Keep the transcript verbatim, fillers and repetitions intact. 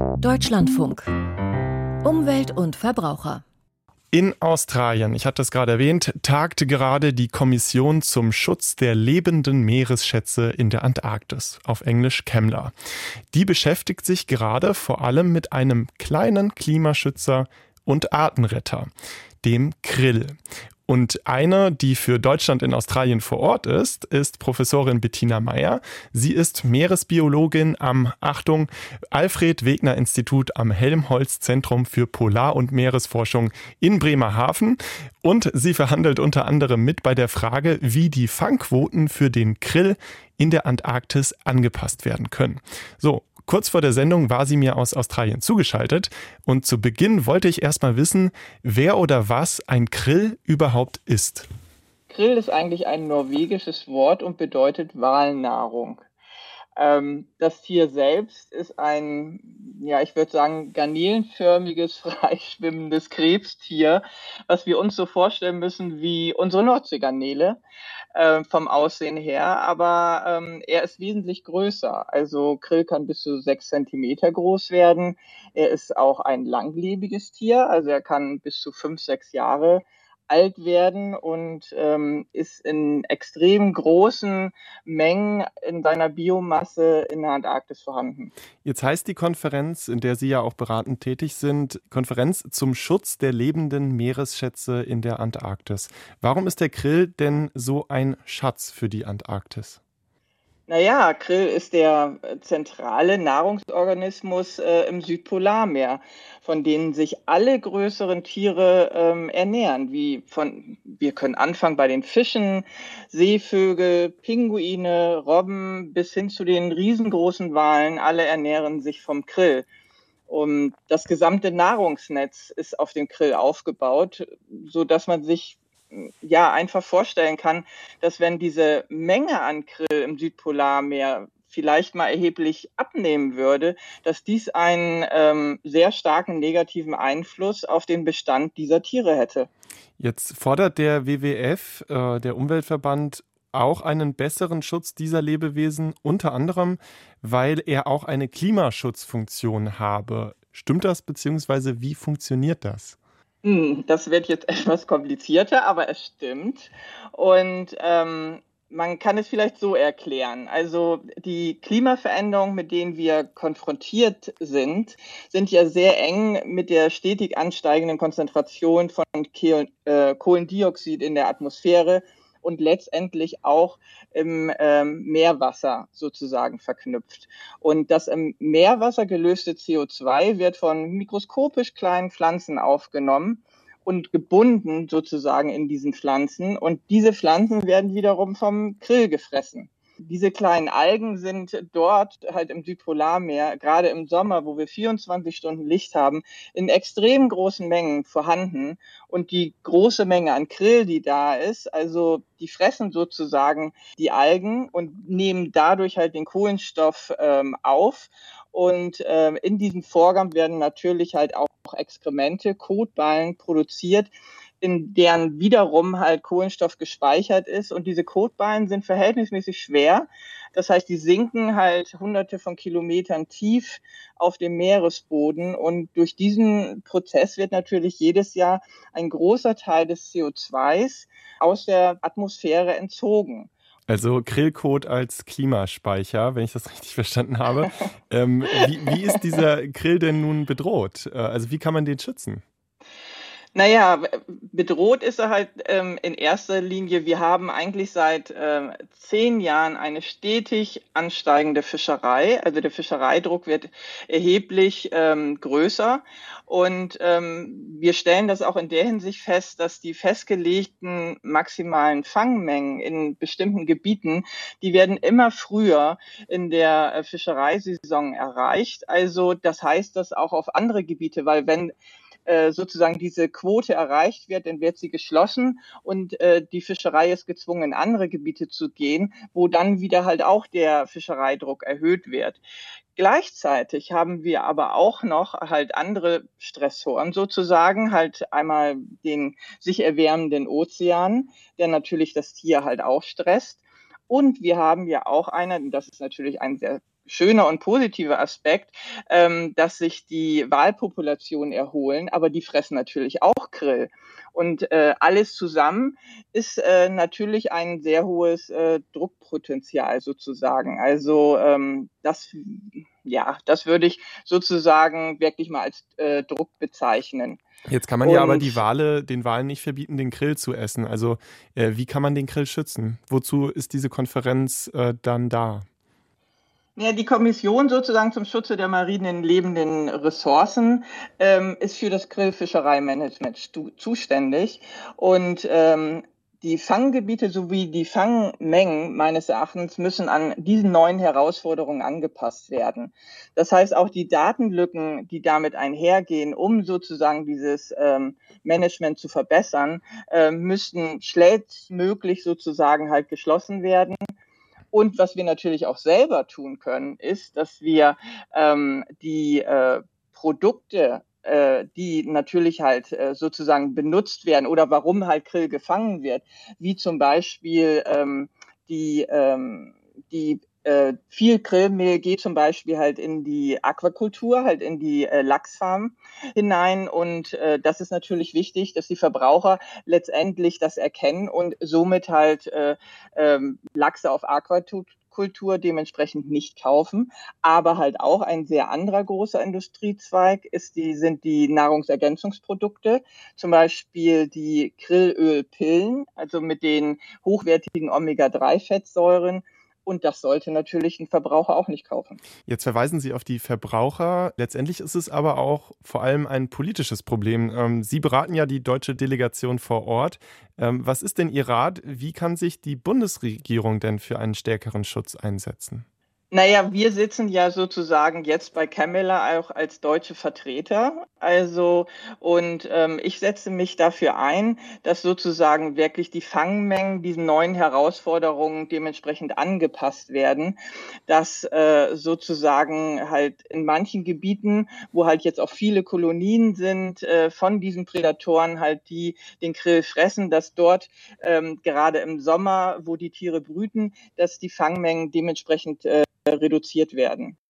Deutschlandfunk. Umwelt und Verbraucher. In Australien, ich hatte es gerade erwähnt, tagte gerade die Kommission zum Schutz der lebenden Meeresschätze in der Antarktis, auf Englisch CCEMLR. Die beschäftigt sich gerade vor allem mit einem kleinen Klimaschützer und Artenretter, dem Krill. Und eine, die für Deutschland in Australien vor Ort ist, ist Professorin Bettina Meyer. Sie ist Meeresbiologin am, Achtung, Alfred-Wegener-Institut am Helmholtz-Zentrum für Polar- und Meeresforschung in Bremerhaven. Und sie verhandelt unter anderem mit bei der Frage, wie die Fangquoten für den Krill in der Antarktis angepasst werden können. So. Kurz vor der Sendung war sie mir aus Australien zugeschaltet und zu Beginn wollte ich erstmal wissen, wer oder was ein Krill überhaupt ist. Krill ist eigentlich ein norwegisches Wort und bedeutet Walnahrung. Ähm, das Tier selbst ist ein, ja, ich würde sagen, garnelenförmiges, freischwimmendes Krebstier, was wir uns so vorstellen müssen wie unsere Nordseegarnele äh, vom Aussehen her. Aber ähm, er ist wesentlich größer. Also Krill kann bis zu sechs Zentimeter groß werden. Er ist auch ein langlebiges Tier, also er kann bis zu fünf, sechs Jahre alt werden und ähm, ist in extrem großen Mengen in seiner Biomasse in der Antarktis vorhanden. Jetzt heißt die Konferenz, in der Sie ja auch beratend tätig sind, Konferenz zum Schutz der lebenden Meeresschätze in der Antarktis. Warum ist der Krill denn so ein Schatz für die Antarktis? Naja, Krill ist der zentrale Nahrungsorganismus äh, im Südpolarmeer, von denen sich alle größeren Tiere ähm, ernähren. Wie von, wir können anfangen bei den Fischen, Seevögel, Pinguine, Robben bis hin zu den riesengroßen Walen. Alle ernähren sich vom Krill. Und das gesamte Nahrungsnetz ist auf dem Krill aufgebaut, so dass man sich ja einfach vorstellen kann, dass wenn diese Menge an Krill im Südpolarmeer vielleicht mal erheblich abnehmen würde, dass dies einen ähm, sehr starken negativen Einfluss auf den Bestand dieser Tiere hätte. Jetzt fordert der W W F, äh, der Umweltverband, auch einen besseren Schutz dieser Lebewesen, unter anderem, weil er auch eine Klimaschutzfunktion habe. Stimmt das, beziehungsweise wie funktioniert das? Das wird jetzt etwas komplizierter, aber es stimmt. Und ähm, man kann es vielleicht so erklären. Also die Klimaveränderungen, mit denen wir konfrontiert sind, sind ja sehr eng mit der stetig ansteigenden Konzentration von Ke- äh, Kohlendioxid in der Atmosphäre und letztendlich auch im ähm, Meerwasser sozusagen verknüpft. Und das im Meerwasser gelöste C O zwei wird von mikroskopisch kleinen Pflanzen aufgenommen und gebunden sozusagen in diesen Pflanzen. Und diese Pflanzen werden wiederum vom Krill gefressen. Diese kleinen Algen sind dort halt im Südpolarmeer, gerade im Sommer, wo wir vierundzwanzig Stunden Licht haben, in extrem großen Mengen vorhanden. Und die große Menge an Krill, die da ist, also die fressen sozusagen die Algen und nehmen dadurch halt den Kohlenstoff ähm, auf. Und ähm, in diesem Vorgang werden natürlich halt auch Exkremente, Kotballen produziert, in deren wiederum halt Kohlenstoff gespeichert ist. Und diese Kotballen sind verhältnismäßig schwer. Das heißt, die sinken halt hunderte von Kilometern tief auf dem Meeresboden. Und durch diesen Prozess wird natürlich jedes Jahr ein großer Teil des C O zwei aus der Atmosphäre entzogen. Also Krillkot als Klimaspeicher, wenn ich das richtig verstanden habe. ähm, wie, wie ist dieser Krill denn nun bedroht? Äh, Also wie kann man den schützen? Naja, bedroht ist er halt ähm, in erster Linie. Wir haben eigentlich seit ähm, zehn Jahren eine stetig ansteigende Fischerei. Also der Fischereidruck wird erheblich ähm, größer. Und ähm, wir stellen das auch in der Hinsicht fest, dass die festgelegten maximalen Fangmengen in bestimmten Gebieten, die werden immer früher in der äh, Fischereisaison erreicht. Also das heißt das auch auf andere Gebiete, weil wenn sozusagen diese Quote erreicht wird, dann wird sie geschlossen und äh, die Fischerei ist gezwungen, in andere Gebiete zu gehen, wo dann wieder halt auch der Fischereidruck erhöht wird. Gleichzeitig haben wir aber auch noch halt andere Stressoren sozusagen, halt einmal den sich erwärmenden Ozean, der natürlich das Tier halt auch stresst. Und wir haben ja auch einen, das ist natürlich ein sehr schöner und positiver Aspekt, ähm, dass sich die Walpopulationen erholen, aber die fressen natürlich auch Krill. Und äh, alles zusammen ist äh, natürlich ein sehr hohes äh, Druckpotenzial sozusagen. Also ähm, das, ja, das würde ich sozusagen wirklich mal als äh, Druck bezeichnen. Jetzt kann man ja aber die Und Wale, den Walen nicht verbieten, den Krill zu essen. Also äh, wie kann man den Krill schützen? Wozu ist diese Konferenz äh, dann da? ja, die Kommission sozusagen zum Schutze der marinen lebenden Ressourcen ähm, ist für das Grillfischereimanagement stu- zuständig und ähm, die Fanggebiete sowie die Fangmengen meines Erachtens müssen an diesen neuen Herausforderungen angepasst werden. Das heißt, auch die Datenlücken, die damit einhergehen, um sozusagen dieses ähm, Management zu verbessern, äh, müssten schnellstmöglich sozusagen halt geschlossen werden. Und was wir natürlich auch selber tun können, ist, dass wir ähm, die äh, Produkte, äh, die natürlich halt äh, sozusagen benutzt werden oder warum halt Krill gefangen wird, wie zum Beispiel ähm, die, ähm, die äh, viel Krillmehl geht zum Beispiel halt in die Aquakultur, halt in die äh, Lachsfarm hinein. Und äh, das ist natürlich wichtig, dass die Verbraucher letztendlich das erkennen und somit halt äh, ähm, Lachse auf Aquakultur dementsprechend nicht kaufen. Aber halt auch ein sehr anderer großer Industriezweig ist die, sind die Nahrungsergänzungsprodukte, zum Beispiel die Krillölpillen, also mit den hochwertigen Omega drei Fettsäuren. Und das sollte natürlich ein Verbraucher auch nicht kaufen. Jetzt verweisen Sie auf die Verbraucher. Letztendlich ist es aber auch vor allem ein politisches Problem. Ähm, Sie beraten ja die deutsche Delegation vor Ort. Ähm, was ist denn Ihr Rat? Wie kann sich die Bundesregierung denn für einen stärkeren Schutz einsetzen? Naja, wir sitzen ja sozusagen jetzt bei Camilla auch als deutsche Vertreter. Also, und ähm, ich setze mich dafür ein, dass sozusagen wirklich die Fangmengen diesen neuen Herausforderungen dementsprechend angepasst werden, dass äh, sozusagen halt in manchen Gebieten, wo halt jetzt auch viele Kolonien sind, äh, von diesen Prädatoren halt, die den Krill fressen, dass dort ähm, gerade im Sommer, wo die Tiere brüten, dass die Fangmengen dementsprechend äh, reduziert werden.